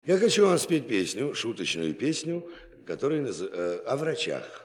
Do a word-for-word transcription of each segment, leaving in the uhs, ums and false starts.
Я хочу вам спеть песню, шуточную песню, которая наз... э, о врачах.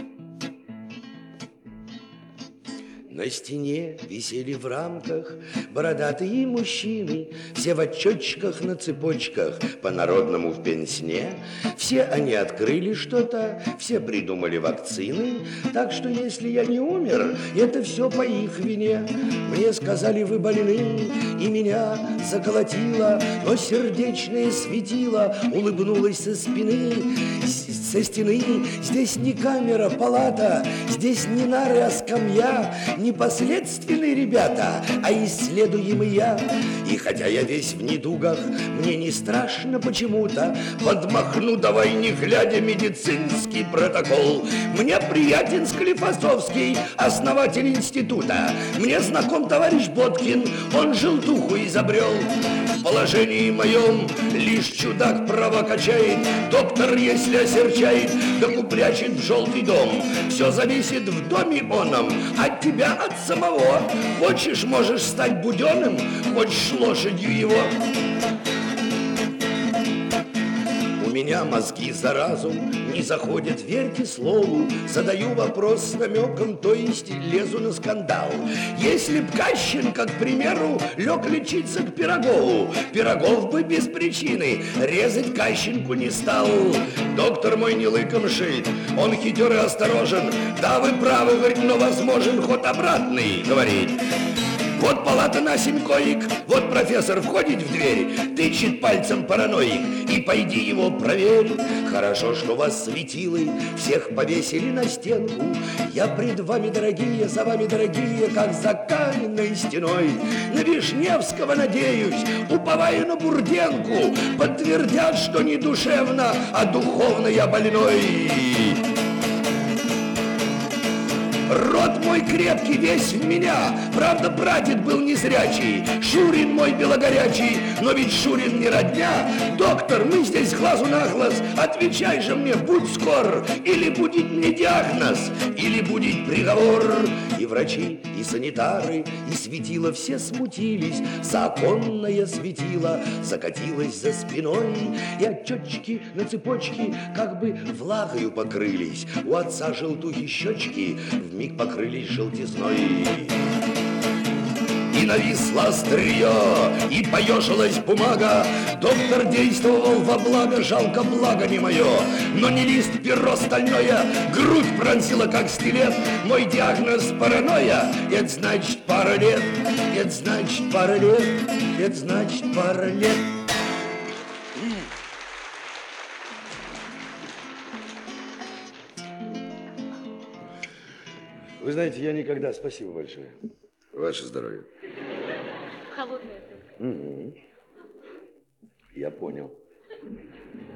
На стене висели в рамках бородатые мужчины, все в отчетчиках на цепочках, по-народному в пенсне. Все они открыли что-то, все придумали вакцины, так что если я не умер, это все по их вине. Мне сказали, вы больны, и меня заколотило, но сердечное светило улыбнулось со спины, со стены. Здесь не камера, палата, здесь не нары, а скамья. Непоследственные ребята, а исследуемый я. И хотя я весь в недугах, мне не страшно почему-то. Подмахну, давай не глядя, медицинский протокол. Мне приятен Склифосовский, основатель института. Мне знаком товарищ Боткин, он желтуху изобрел. В положении моем лишь чудак права качает. Доктор, если осерчает, так упрячет в желтый дом. Все зависит в доме оном от тебя, от самого. Хочешь, можешь стать Буденным, хочешь лошадью его. У меня мозги за разум не заходят, верьте слову. Задаю вопрос с намеком, то есть лезу на скандал. Если б Кащенко, к примеру, лег лечиться к Пирогову, Пирогов бы без причины резать Кащенку не стал. Доктор мой не лыком шит, он хитер и осторожен. Да, вы правы, говорит, но возможен ход обратный, говорит. Вот палата на семь коек, вот профессор входит в дверь, тычет пальцем параноик, и пойди его проверь. Хорошо, что вас светилы всех повесили на стенку. Я пред вами, дорогие, за вами, дорогие, как за каменной стеной. На Вишневского надеюсь, уповаю на Бурденку, подтвердят, что не душевно, а духовно я больной. Рот мой крепкий, весь в меня, правда, прадед был незрячий. Шурин мой белогорячий, но ведь Шурин не родня. Доктор, мы здесь глазу на глаз, отвечай же мне, будь скор, или будет мне диагноз, или будет приговор. И врачи, и санитары, и светила все смутились. Законное светило закатилось за спиной, и отчетчики на цепочке как бы влагою покрылись. У отца желтухи щечки вмиг покрылись желтизной. И нависло острие, и поежилась бумага. Доктор действовал во благо, жалко благо не мое. Но не лист, перо стальное, грудь пронзила как стилет. Мой диагноз паранойя, это значит пара лет, это значит пара лет, это значит пара лет. Вы знаете, я никогда... Спасибо большое. Ваше здоровье. Холодное только. Угу. Я понял.